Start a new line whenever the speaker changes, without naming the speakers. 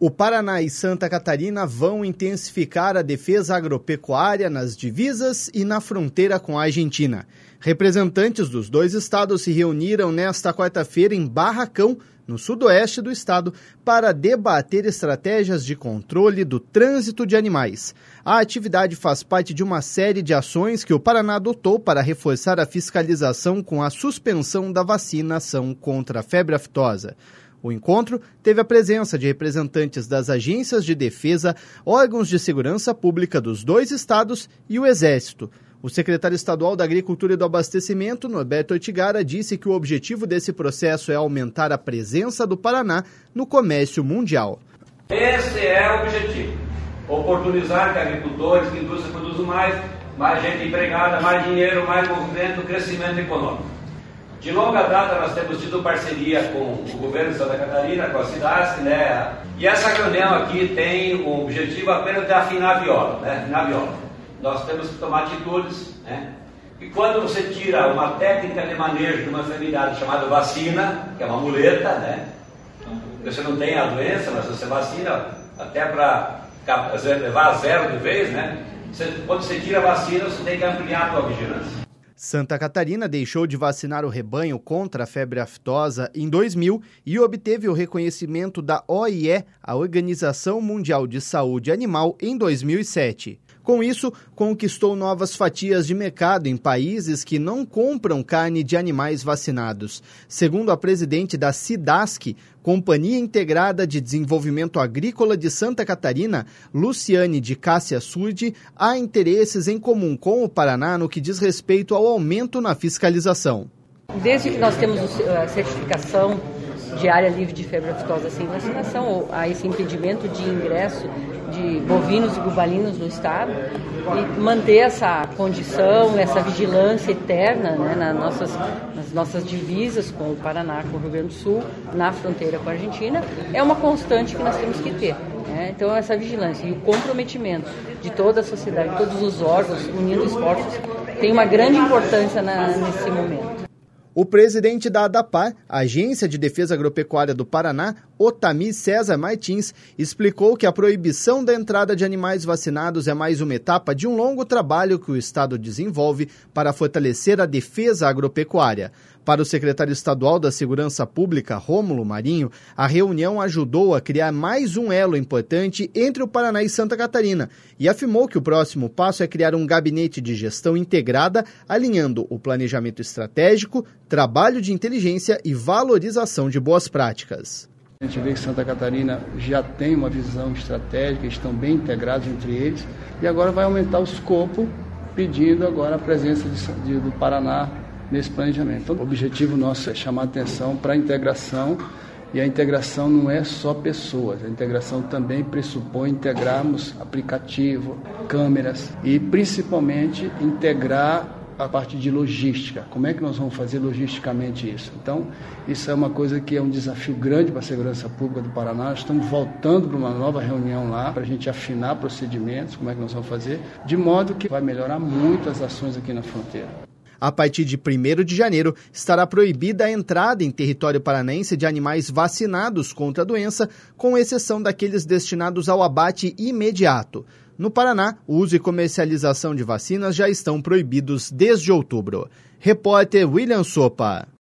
O Paraná e Santa Catarina vão intensificar a defesa agropecuária nas divisas e na fronteira com a Argentina. Representantes dos dois estados se reuniram nesta quarta-feira em Barracão, no sudoeste do estado, para debater estratégias de controle do trânsito de animais. A atividade faz parte de uma série de ações que o Paraná adotou para reforçar a fiscalização com a suspensão da vacinação contra a febre aftosa. O encontro teve a presença de representantes das agências de defesa, órgãos de segurança pública dos dois estados e o Exército. O secretário estadual da Agricultura e do Abastecimento, Norberto Ortigara, disse que o objetivo desse processo é aumentar a presença do Paraná no comércio mundial.
Esse é o objetivo, oportunizar que agricultores, que indústria produzam mais gente empregada, mais dinheiro, mais movimento, crescimento econômico. De longa data nós temos tido parceria com o governo de Santa Catarina, com a SIDASC, né? E essa reunião aqui tem o objetivo apenas de afinar a viola, né? Afinar a viola. Nós temos que tomar atitudes, né? E quando você tira uma técnica de manejo de uma enfermidade chamada vacina, que é uma muleta, né? Você não tem a doença, mas você vacina até para levar a zero de vez, né? Quando você tira a vacina, você tem que ampliar a sua vigilância.
Santa Catarina deixou de vacinar o rebanho contra a febre aftosa em 2000 e obteve o reconhecimento da OIE, a Organização Mundial de Saúde Animal, em 2007. Com isso, conquistou novas fatias de mercado em países que não compram carne de animais vacinados. Segundo a presidente da SIDASC, Companhia Integrada de Desenvolvimento Agrícola de Santa Catarina, Luciane de Cássia Surdi, há interesses em comum com o Paraná no que diz respeito ao aumento na fiscalização.
Desde que nós temos a certificação de área livre de febre aftosa sem vacinação, ou a esse impedimento de ingresso de bovinos e bubalinos no estado, e manter essa condição, essa vigilância eterna, né, nas nossas divisas com o Paraná, com o Rio Grande do Sul, na fronteira com a Argentina, é uma constante que nós temos que ter. Né? Então essa vigilância e o comprometimento de toda a sociedade, todos os órgãos, unindo esforços, tem uma grande importância nesse momento.
O presidente da ADAPAR, Agência de Defesa Agropecuária do Paraná, Otami César Martins, explicou que a proibição da entrada de animais vacinados é mais uma etapa de um longo trabalho que o Estado desenvolve para fortalecer a defesa agropecuária. Para o secretário estadual da Segurança Pública, Rômulo Marinho, a reunião ajudou a criar mais um elo importante entre o Paraná e Santa Catarina e afirmou que o próximo passo é criar um gabinete de gestão integrada, alinhando o planejamento estratégico, trabalho de inteligência e valorização de boas práticas.
A gente vê que Santa Catarina já tem uma visão estratégica, estão bem integrados entre eles e agora vai aumentar o escopo, pedindo agora a presença do Paraná nesse planejamento. Então, o objetivo nosso é chamar atenção para a integração, e a integração não é só pessoas, a integração também pressupõe integrarmos aplicativo, câmeras e principalmente integrar a parte de logística. Como é que nós vamos fazer logisticamente isso? Então, isso é uma coisa que é um desafio grande para a segurança pública do Paraná. Nós estamos voltando para uma nova reunião lá, para a gente afinar procedimentos, como é que nós vamos fazer, de modo que vai melhorar muito as ações aqui na fronteira.
A partir de 1º de janeiro, estará proibida a entrada em território paranaense de animais vacinados contra a doença, com exceção daqueles destinados ao abate imediato. No Paraná, o uso e comercialização de vacinas já estão proibidos desde outubro. Repórter William Sopa.